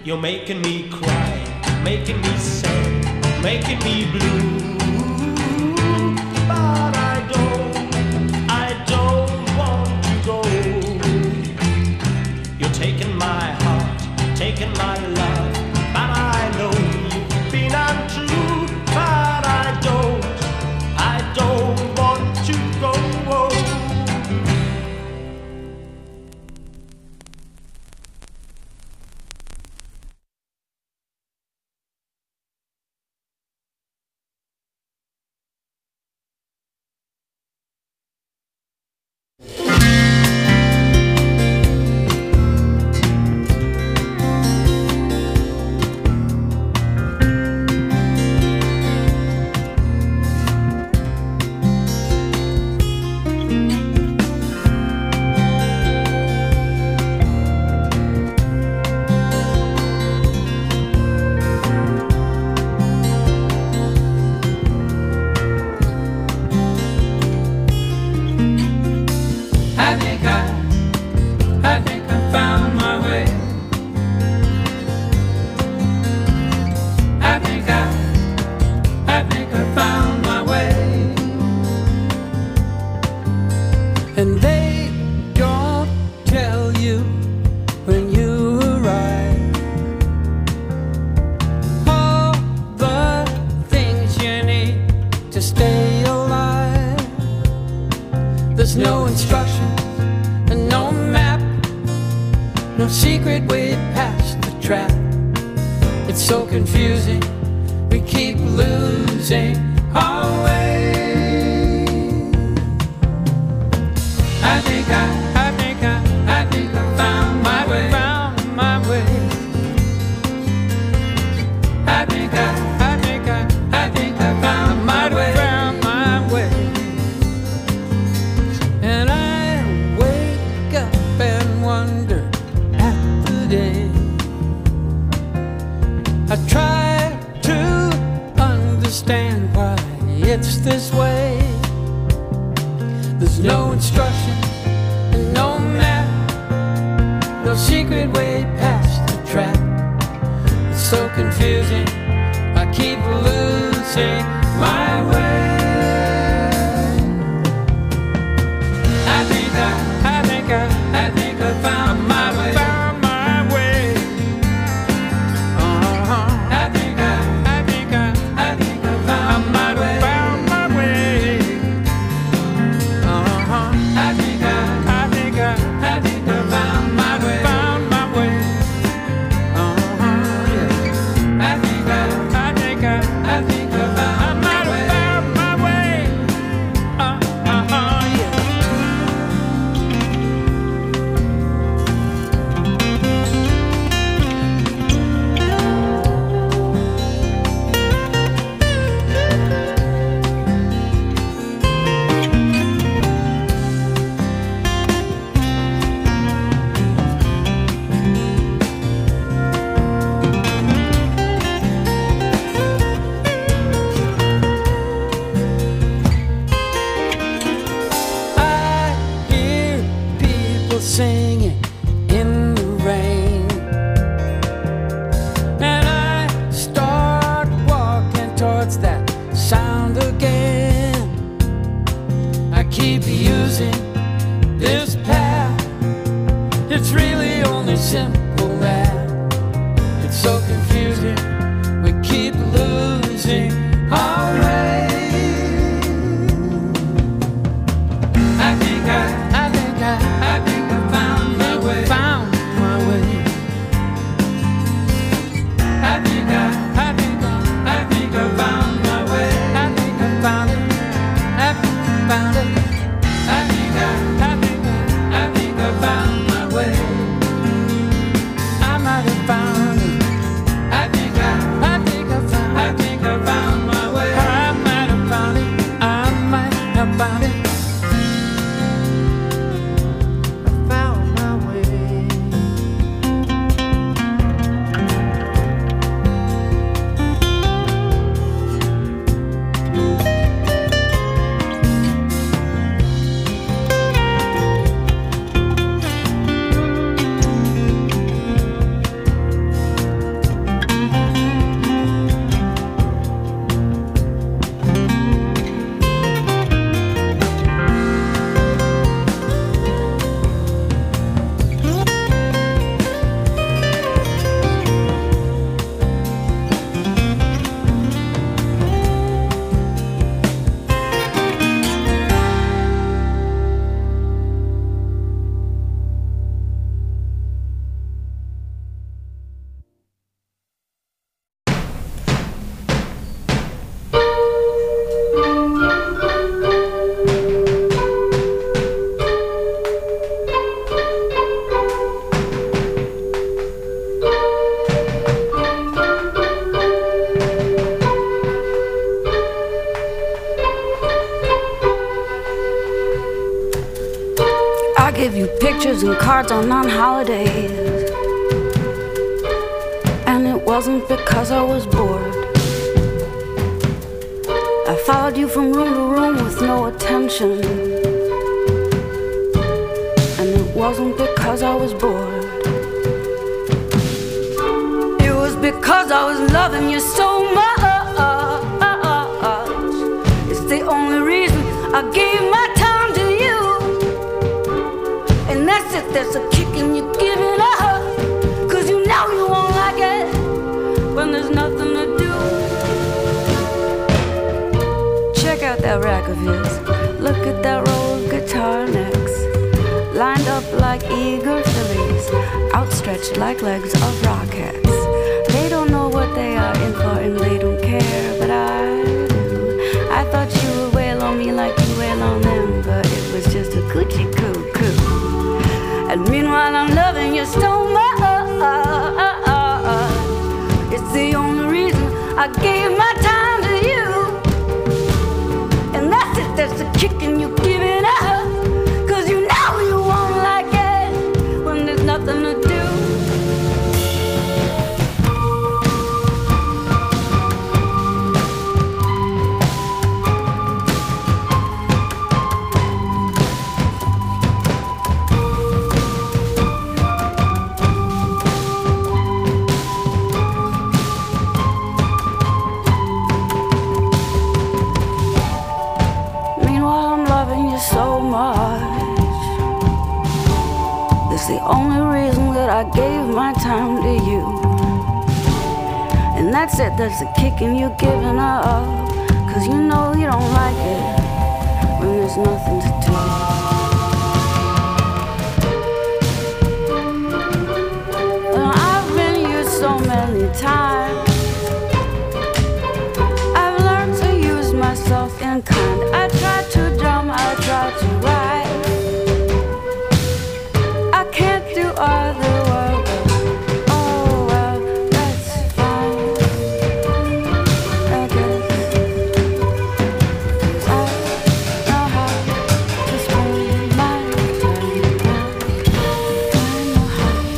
You're making me cry, making me sad, making me blue. But I don't want to go. You're taking my heart, taking my love, but I know you've been untrue. But I don't want to go. I think I found my way. I think I found my way. And they don't tell you when you arrive all the things you need to stay alive. There's no instruction and no map, no secret way past the trap. It's so confusing, we keep losing our way. I think I found my way. Found my way. I think I found my way. Found my way. And I wake up and wonder at the day. I try to understand why it's this way. There's no instruction and no map, no secret way past the trap. It's so confusing, I keep losing my way. I think I found my way. Found my way. I think I found my way. Found my way. I think I found my way. Found my way. Yeah. I think I found my way. Found my way. Yeah. I hear people singing in the rain, and I start walking towards that sound again. I keep using this path, it's really only simple math. It's so confusing, we keep losing our way. I think I found my way. Found my way. I think I found my way. I think I found it. I found it. I think I found my way. letters and cards on non-holidays. And it wasn't because I was bored. I followed you from room to room with no attention. And it wasn't because I was bored. It was because I was loving you so much. It's the only reason I gave my time to you. And that's it, there's a kick in you giving up. Cause you know you won't like it when there's nothing to do. Check out that rack of his. Look at that row of guitar necks, lined up like eager fillies, outstretched like legs of rockets. They don't know what they are in for and they don't care, but I do. I thought you would wail on me like you wail on them, but it was just a coochie coo coo. And meanwhile I'm loving you so much. It's the only reason I gave my time to you. And that's it, that's the kick in you giving up. Cause you know you won't like it when there's nothing to do. So much. That's the only reason that I gave my time to you. And that's it, that's the kicking you giving up. Cause you know you don't like it when there's nothing to do. And I've been used so many times. I've learned to use myself in kind. I try to drum, I try to write. I can't do other work. Oh well, that's fine, I guess. 'Cause I know how to spend my time now. I know how to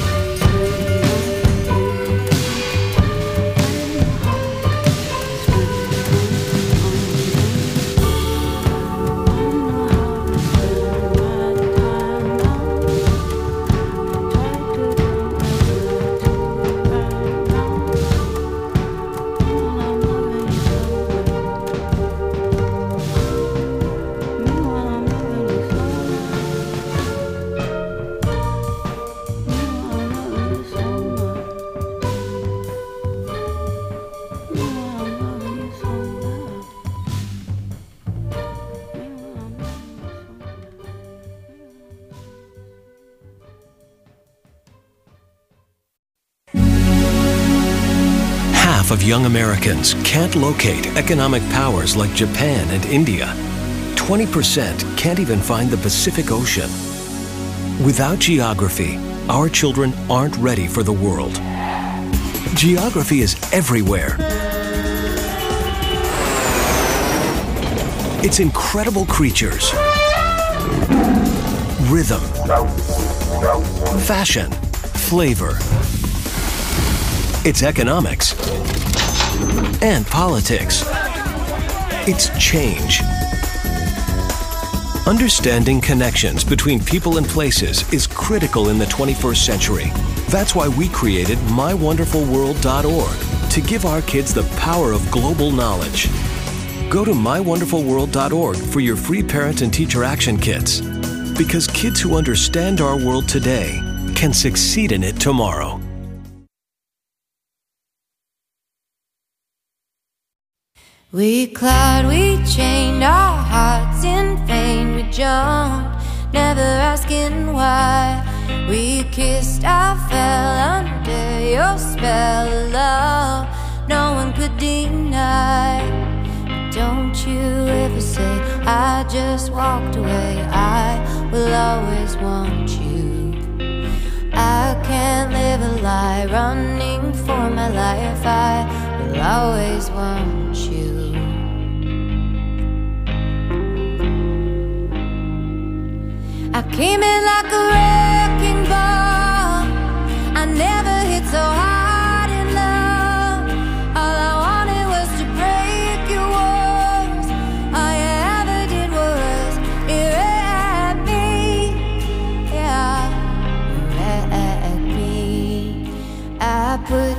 Of young Americans can't locate economic powers like Japan and India. 20% can't even find the Pacific Ocean. Without geography, our children aren't ready for the world. Geography is everywhere. It's incredible creatures, rhythm, fashion, flavor. It's economics and politics. It's change. Understanding connections between people and places is critical in the 21st century. That's why we created MyWonderfulWorld.org to give our kids the power of global knowledge. Go to MyWonderfulWorld.org for your free parent and teacher action kits. Because kids who understand our world today can succeed in it tomorrow. We clawed, we chained our hearts in vain. We jumped, never asking why. We kissed, I fell under your spell of love. No one could deny. But don't you ever say I just walked away. I will always want you. I can't live a lie, running for my life. I will always want you. I came in like a red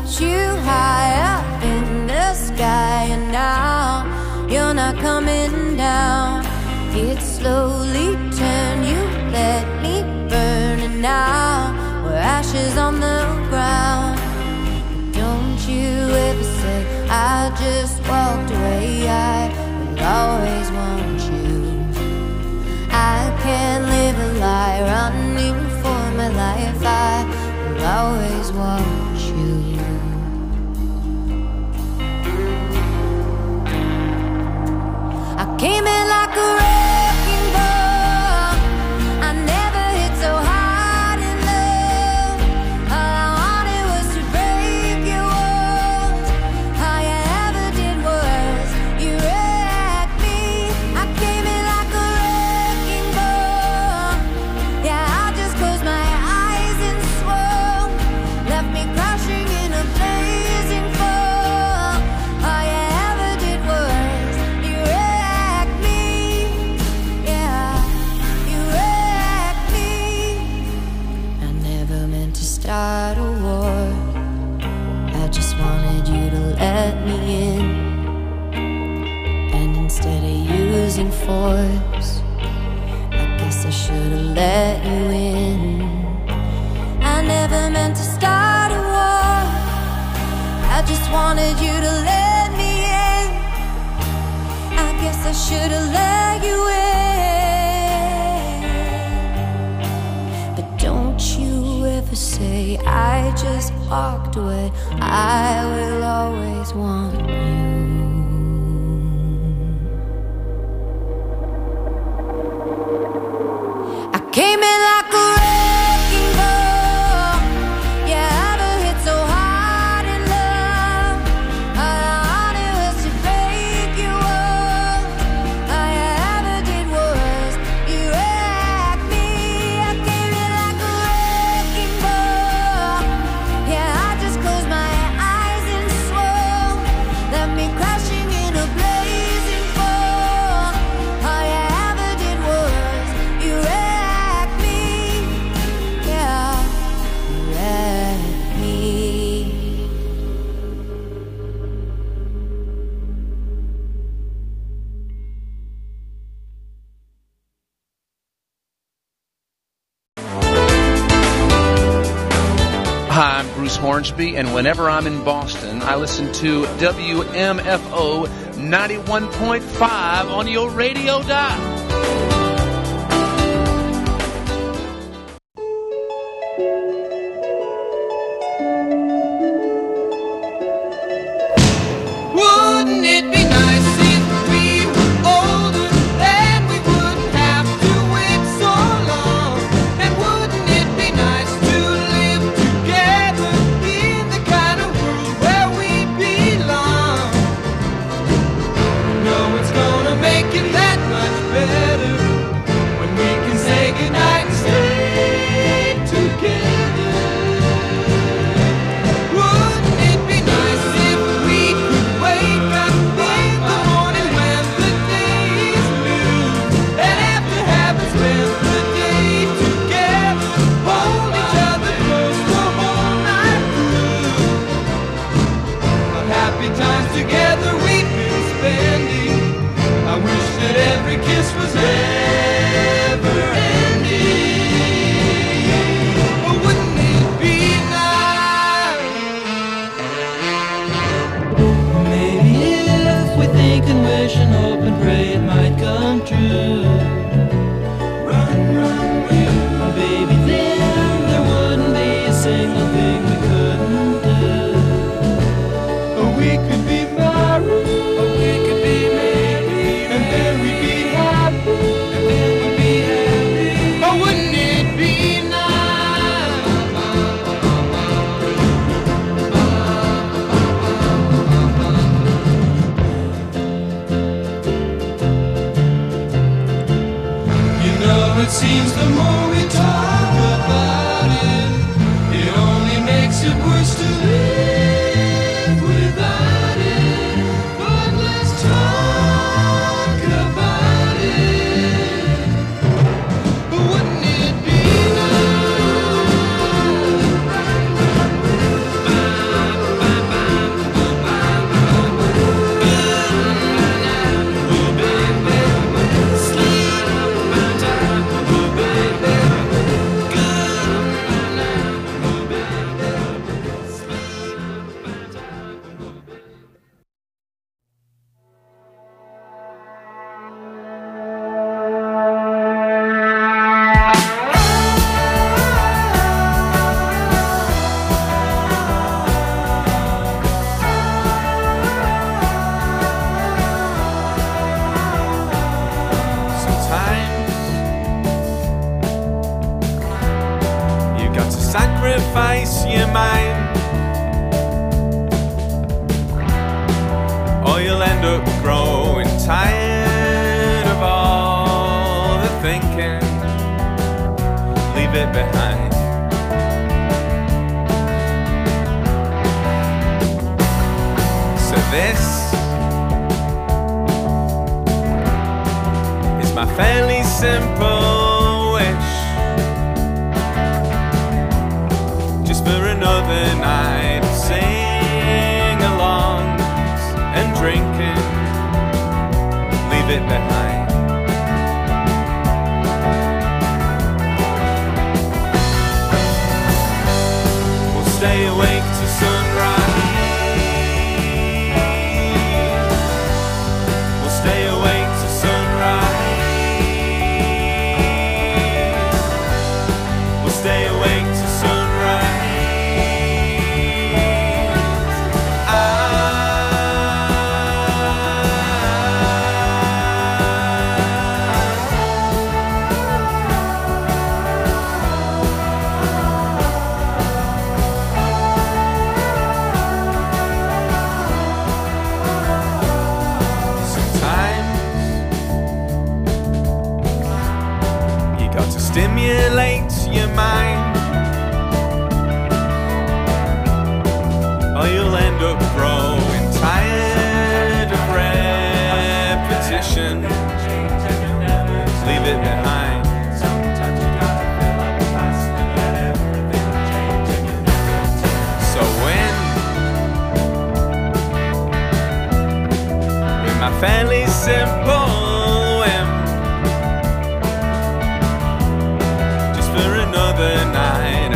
you high up in the sky, and now you're not coming down. It slowly turned, you let me burn, and now we're ashes on the ground. Don't you ever say I just walked away, I will always want you. I can't live a lie, running for my life, I will always want you. I came in like a wrecking ball, I never hit so hard in love. All I wanted was to break your walls. All you ever did was you wrecked me. I came in like a wrecking ball, yeah, I just closed my eyes and swore. Left me crashing in a blazing fall. All you ever did was you wrecked me, yeah, you wrecked me. I never meant to start a war, I just wanted you to let me in. And instead of using force, I guess I should've let you in. I never meant to start a war, I just wanted you to let me in. I guess I should've let you in. But don't you ever say I just walked away, I will always want you. I came in like a wrecking ball, yeah, I never hit so hard in love. All I wanted was to break your walls. All you ever did was you wrecked me. I came in like a wrecking ball, yeah, I just closed my eyes and swore. Left me crashing in a blazing fall. All you ever did was you wrecked me, yeah, you wrecked me. Hi, I'm Bruce Hornsby, and whenever I'm in Boston, I listen to WMFO 91.5 on your radio dial. Wouldn't it be nice if we were older and we wouldn't have to wait so long? And wouldn't it be nice to live together in the kind of world where we belong? No one's gonna make it that much better. ice your mind, or you'll end up growing tired of all the thinking. Leave it behind. So this is my fairly simple wish, just for another night of sing-alongs and drinking. Leave it behind. We'll stay awake till sunrise. We'll stay awake till sunrise. We'll stay awake till sunrise. Stimulate your mind, or you'll end up growing tired of repetition. Leave it behind. So when with my fairly simple whim, another night, a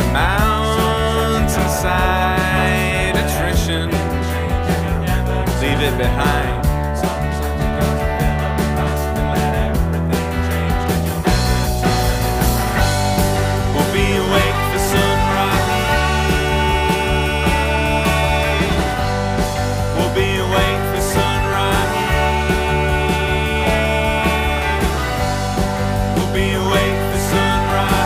mountainside attrition. Leave it behind. We'll be awake for sunrise. We'll be awake for sunrise. We'll be awake for sunrise.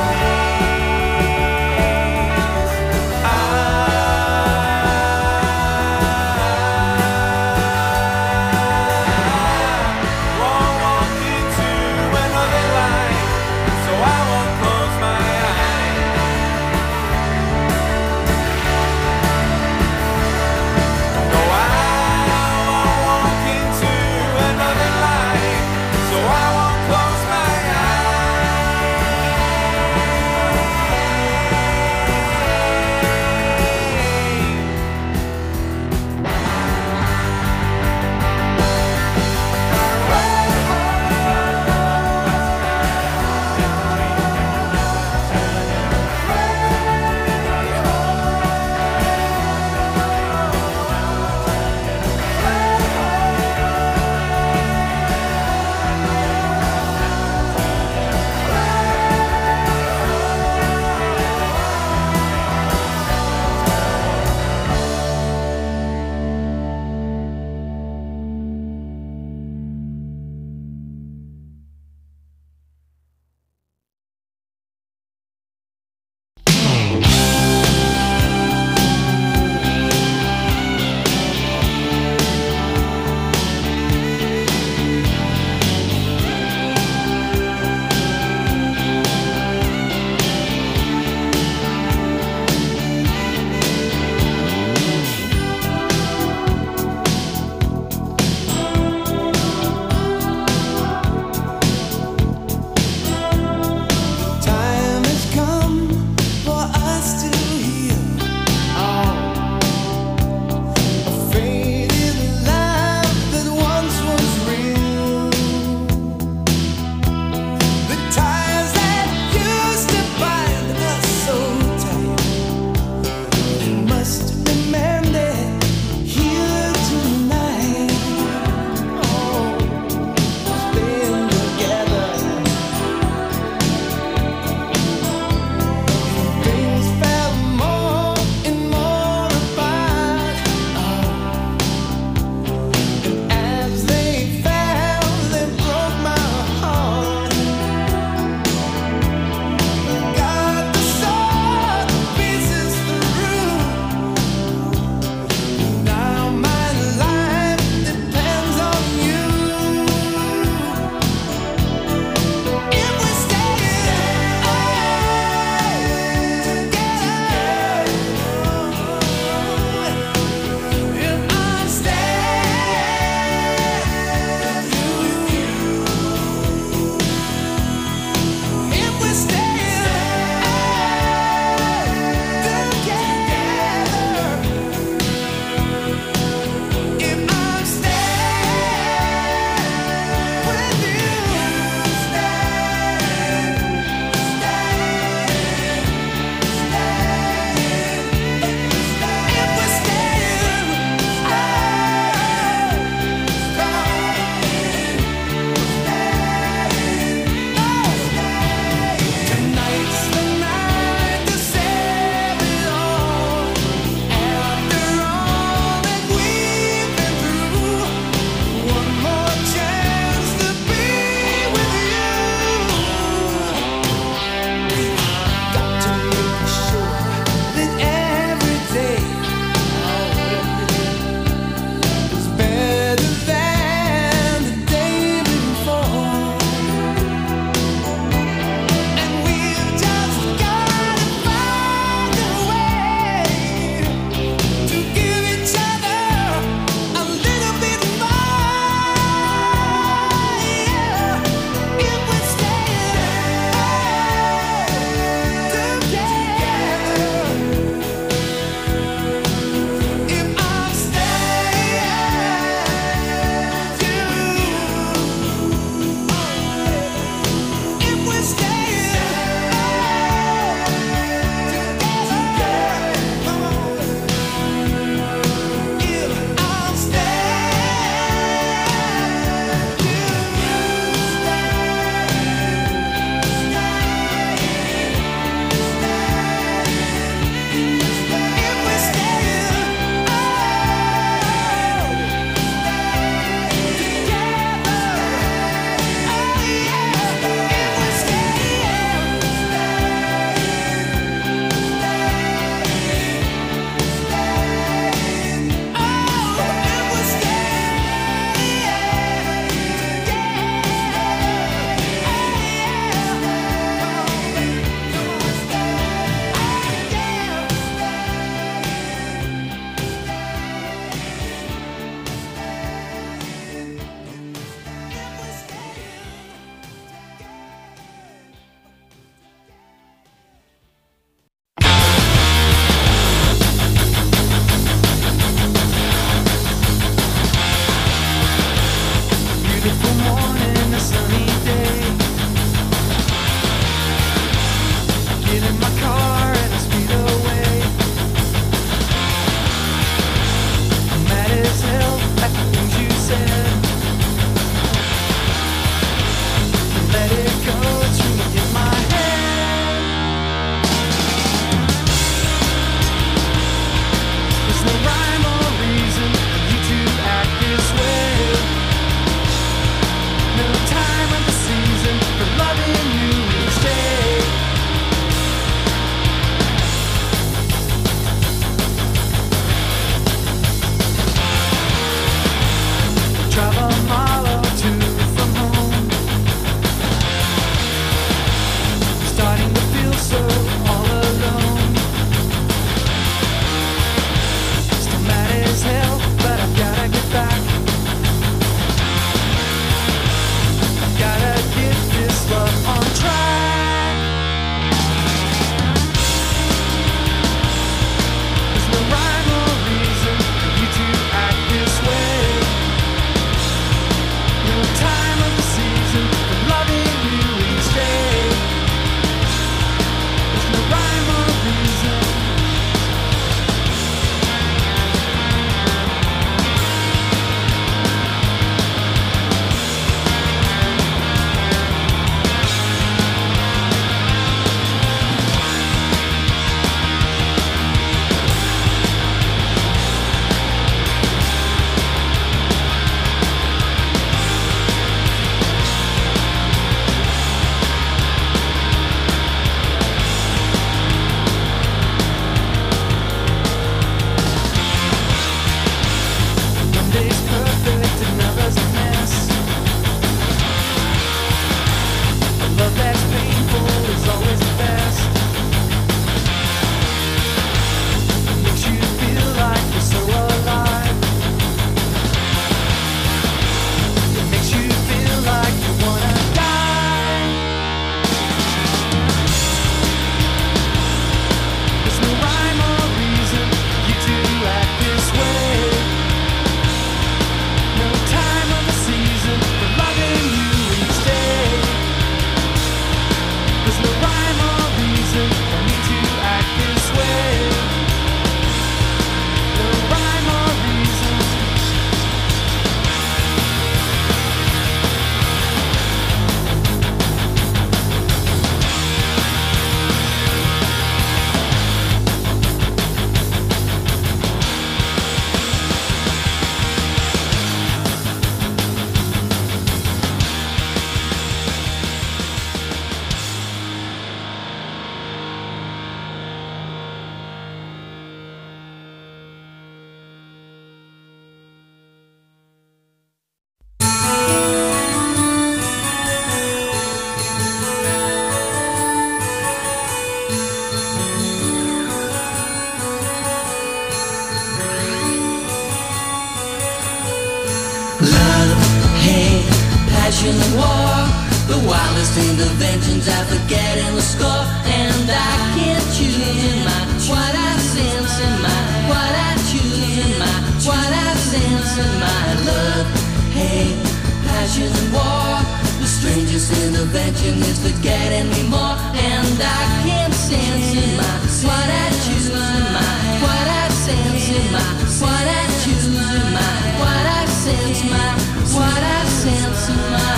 passion and war, the wildest interventions I forget in the score, and I can't choose in my what I sense in my what I choose in my what I sense in my love, hate, passion and war. The strangest intervention is forgetting me more, and I can't sense in my what I choose in my what I sense in my what I choose in my what I sense my what I sense in my.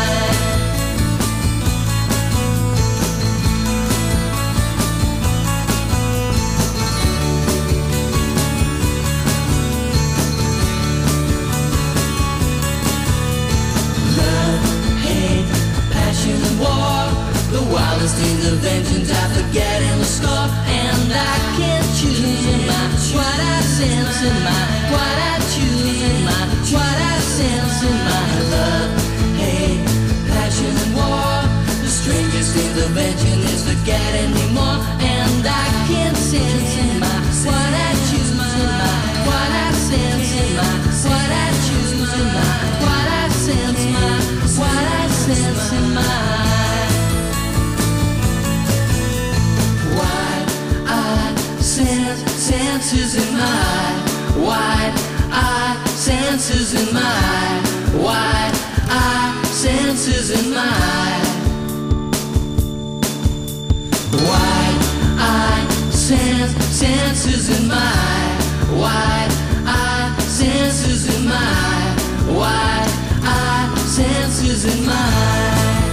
The wildest interventions I forget in the score, and I can't choose in my what I sense in my what I choose in my what I sense in my love, hate, passion and war. The strangest intervention is forgetting me more, and I can't sense in my what I choose in my what I sense in my what I choose in my what I sense my what I sense in my. Senses in my wide eye, senses in my wide eye, senses in my wide eye, senses in my wide eye, senses in my wide eye, senses in my.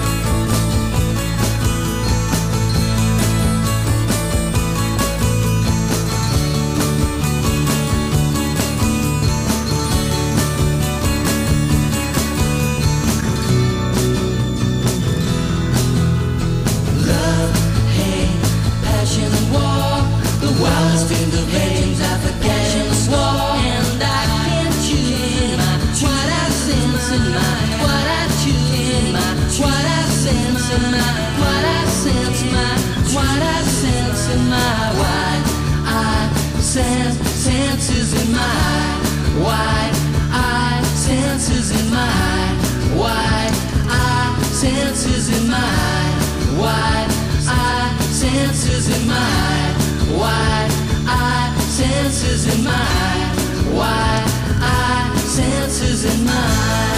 Wildest interventions I forget in the war, and I can't choose in my what I sense in my what I choose in my what I sense in my what I sense my what I sense in my wide eye senses in my wide eye senses in my wide eye senses in my wide eye senses in my wide eye senses in my wide eye senses in my.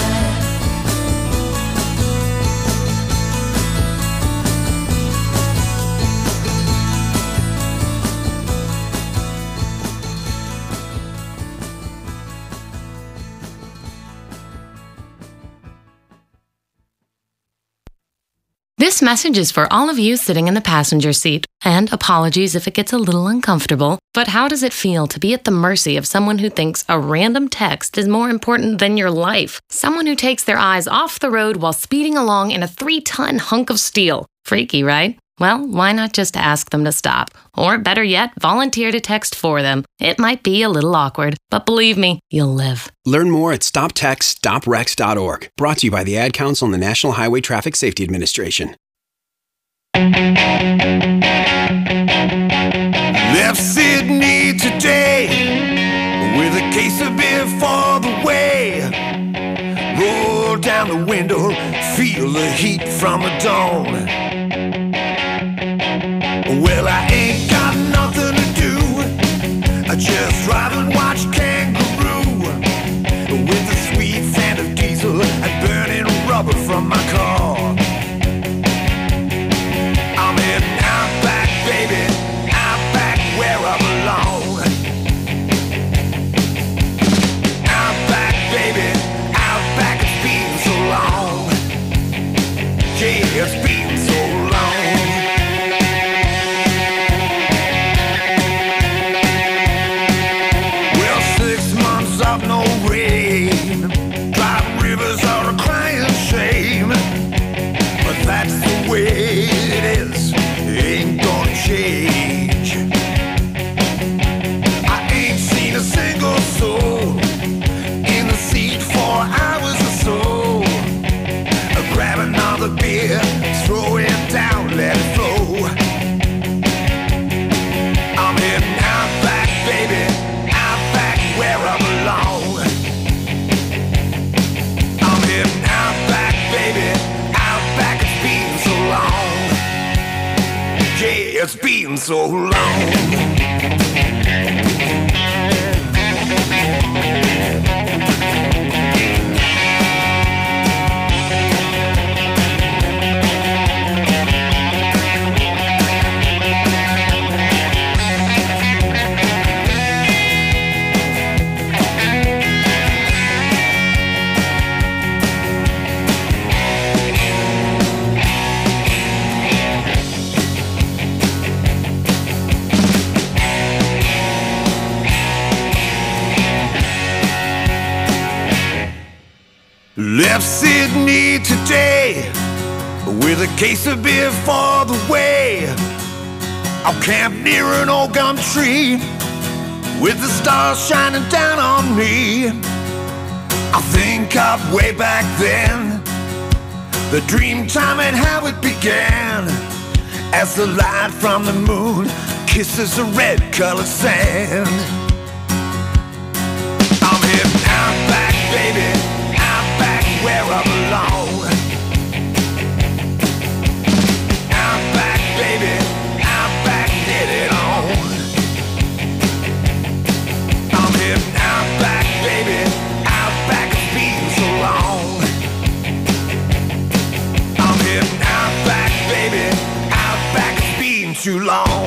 This message is for all of you sitting in the passenger seat, and apologies if it gets a little uncomfortable, but how does it feel to be at the mercy of someone who thinks a random text is more important than your life? Someone who takes their eyes off the road while speeding along in a 3-ton hunk of steel. Freaky, right? Well, why not just ask them to stop? Or better yet, volunteer to text for them. It might be a little awkward, but believe me, you'll live. Learn more at stoptextstoprex.org. Brought to you by the Ad Council and the National Highway Traffic Safety Administration. Left Sydney today with a case of beer for the way. Roll down the window, feel the heat from the dawn. Well, I ain't got nothing to do. I just drive and watch Kangaroo with the sweet scent of diesel and burning rubber from my car. I'm heading out back, baby, out back where I belong. Out back, baby, out back, it's been so long. Yeah, it's been so long. Well, so long. Left Sydney today with a case of beer for the way. I'll camp near an old gum tree with the stars shining down on me. I think of way back then, the dream time and how it began, as the light from the moon kisses the red-colored sand. I'm heading out back, baby, where I belong. Out back, baby, out back, get it on. I'm heading out back, baby, out back, it's been so long. I'm heading out back, baby, out back, it's been too long.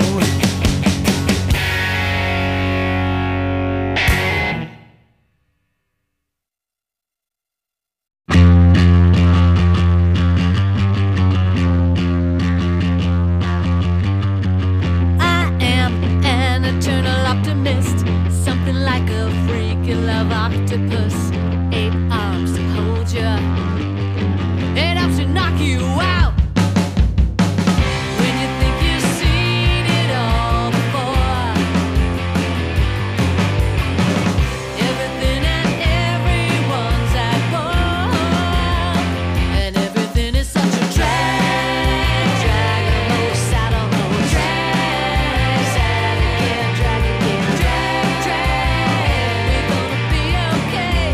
Octopus, 8 arms to hold you. It helps to knock you out when you think you've seen it all before. Everything and everyone's at war, and everything is such a drag, drag along, saddle low, drag, saddle again, drag again, drag, drag. We're gonna be okay.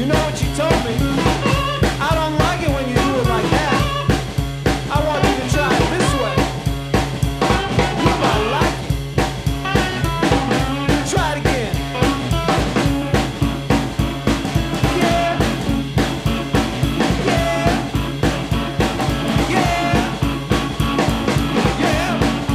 You know what she told me? I don't like it when you do it like that. I want you to try it this way. You might like it. Try it again. Yeah. Yeah. Yeah. Yeah.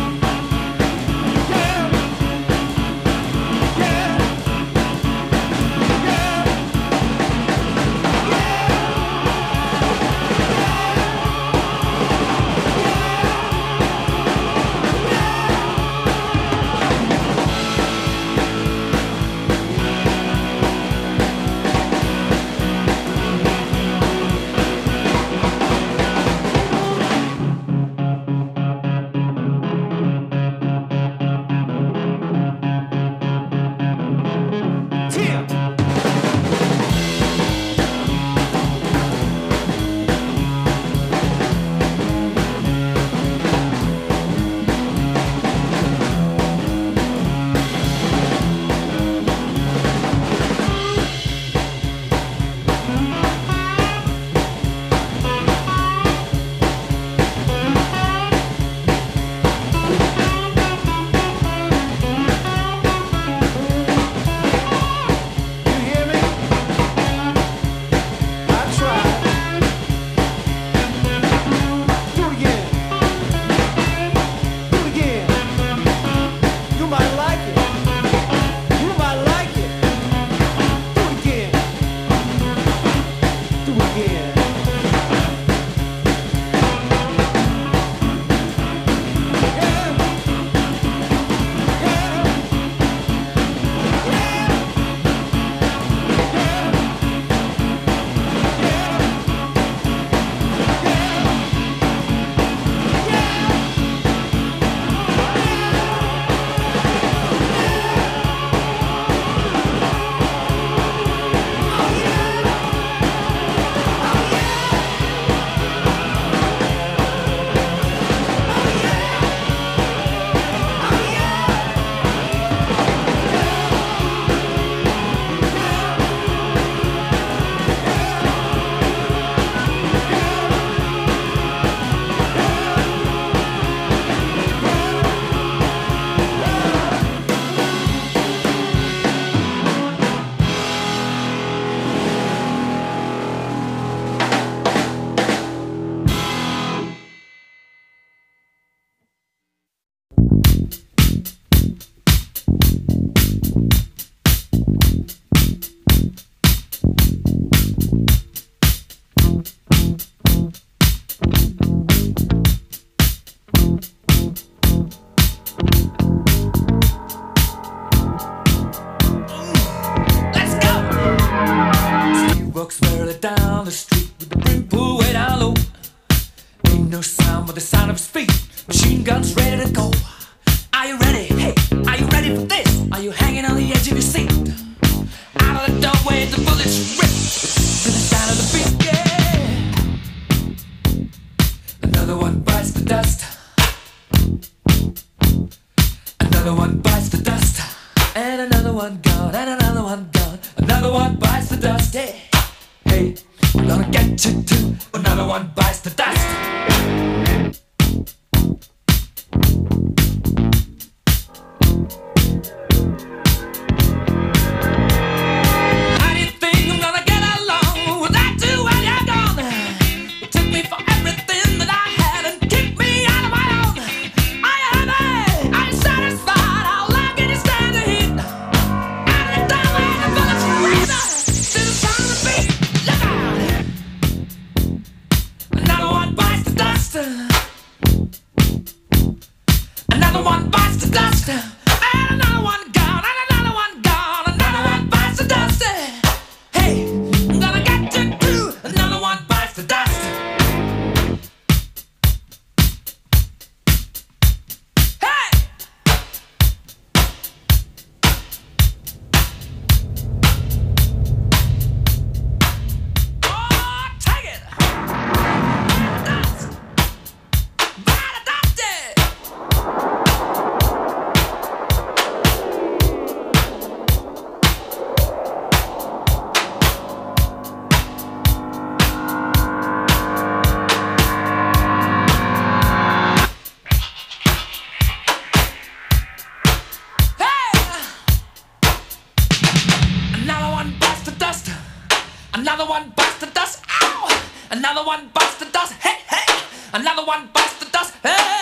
Down the street with the brim pulled way down low. Ain't no sound but the sound of his feet. Machine guns ready to go. Are you ready? Hey, are you ready for this? Are you hanging on the edge of your seat? Out of the doorway, the bullets rip to the sound of the beat. Yeah. Another one bites the dust. Another one bites the dust. And another one gone. And another one gone. Another one bites the dust. Yeah. Hey, I'm gonna get you too. Another one bites the dust. How do you think I'm gonna get along without you when you're gone? You took me for everything that I had and kicked me out of my own. Are you happy? Are you satisfied? How long can you stand the heat? Out of the doorway, the bullets rip to the sound of the beat. Look out! Another one bites Another one bites the dust. Ow! Another one bites the dust. Hey, hey! Another one bites the dust. Hey!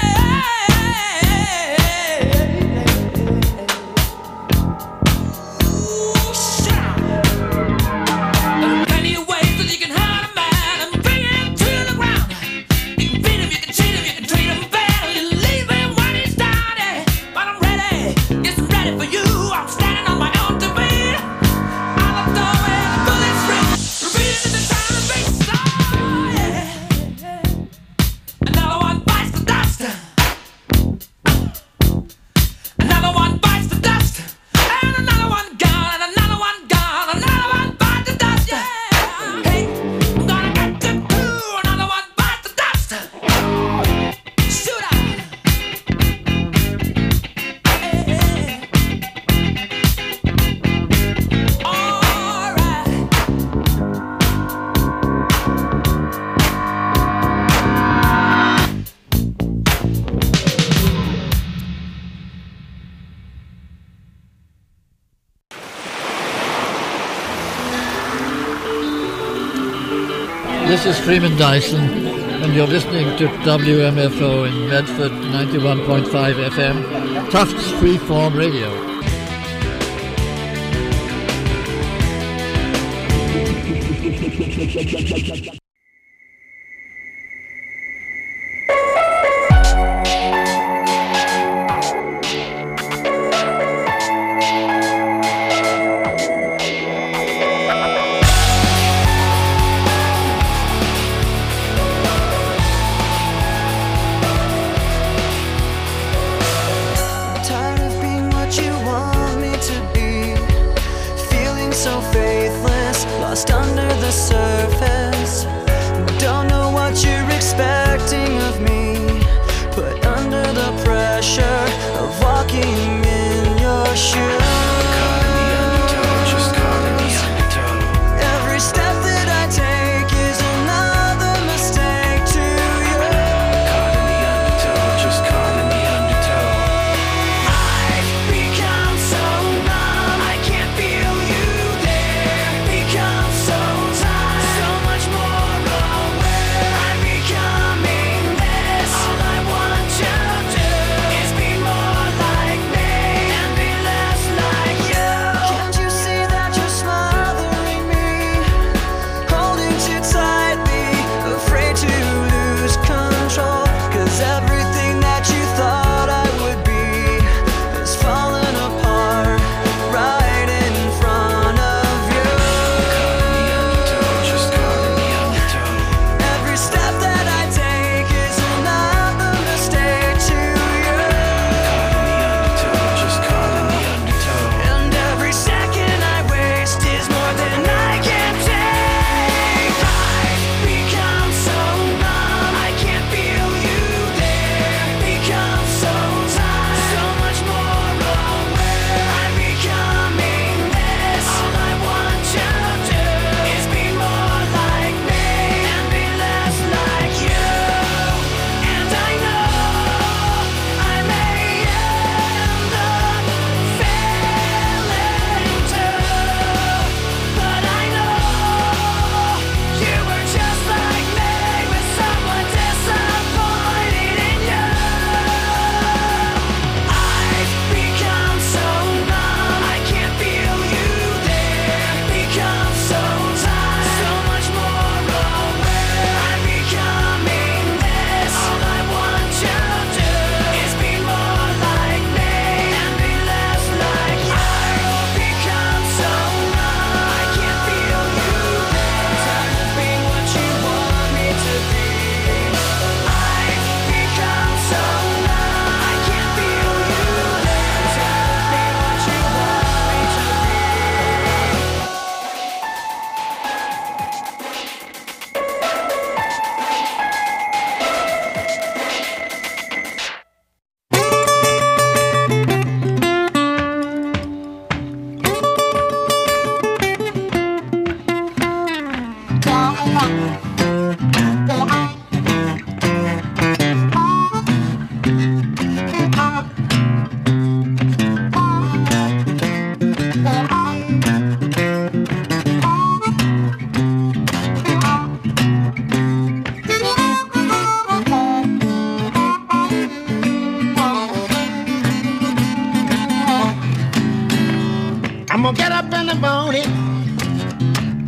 This is Freeman Dyson, and you're listening to WMFO in Medford 91.5 FM, Tufts Freeform Radio.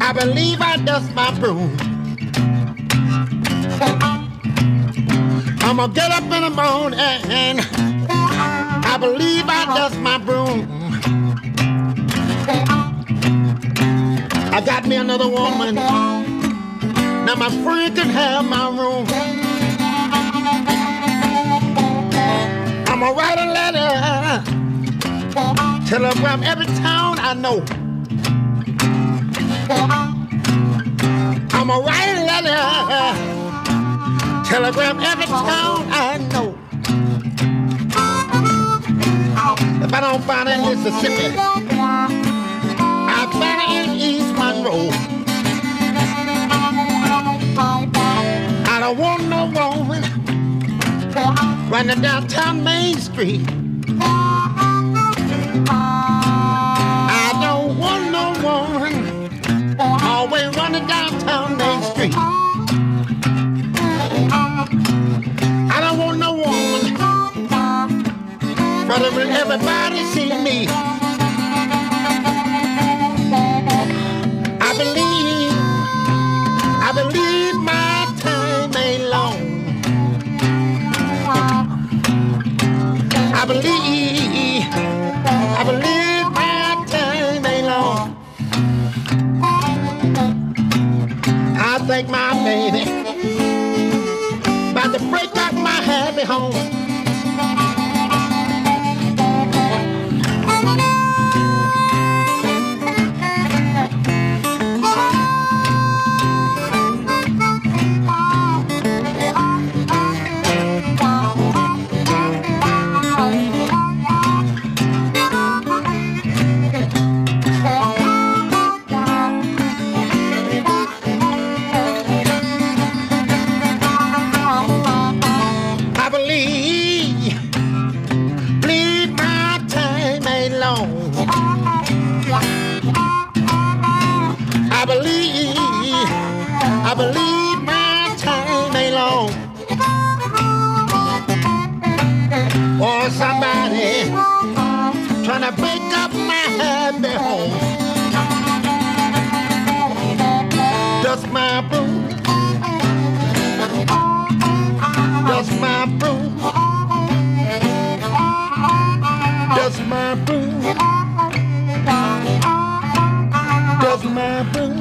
I believe I dust my broom. I'm gonna get up in the morning and I believe I dust my broom. I got me another woman. Now my friend can have my room. I'm gonna write a letter, telegram every town I know. I'm gonna write a letter, telegram every town I know. If I don't find it in Mississippi, I'll find it in East Monroe. I don't want no woman running downtown Main Street. I don't want no woman always running downtown Main Street. I don't want no woman brother, will everybody see me? I believe my time ain't long. I believe my time ain't long. I think my baby about to break up my happy home. I believe my time ain't long. Or somebody trying to break up my happy home. Dust my broom, dust my broom, dust my broom, dust my broom.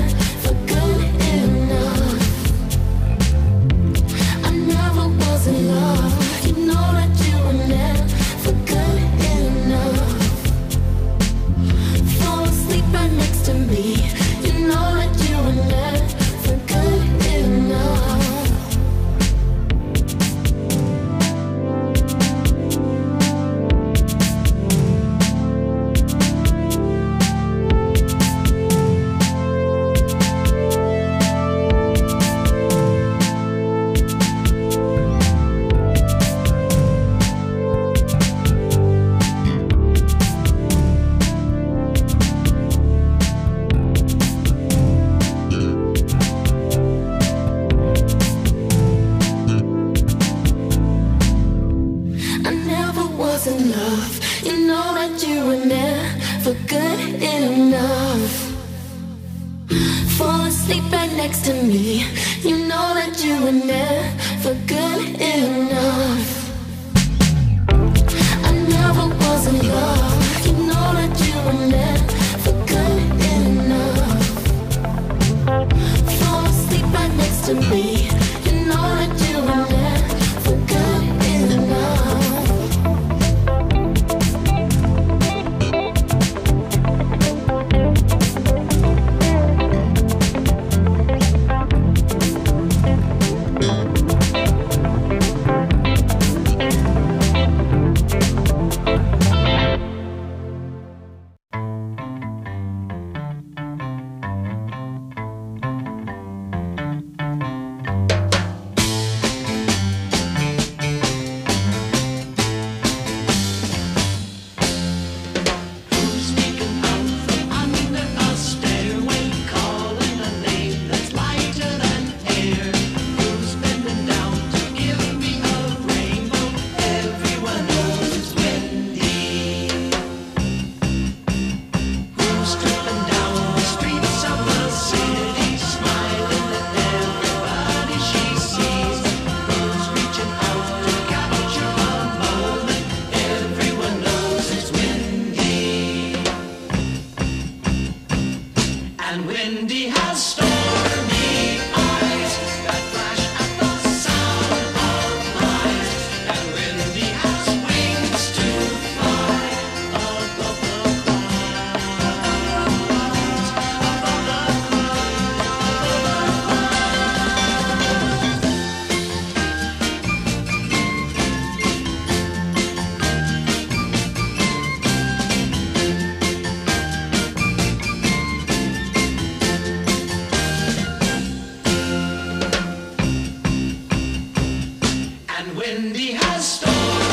Wasn't were never good enough. Fall asleep right next to me. You know that you were never good enough. I never was in love. You know that you were never good enough. Fall asleep right next to me. You know that you were never good enough. Wendy has stormed.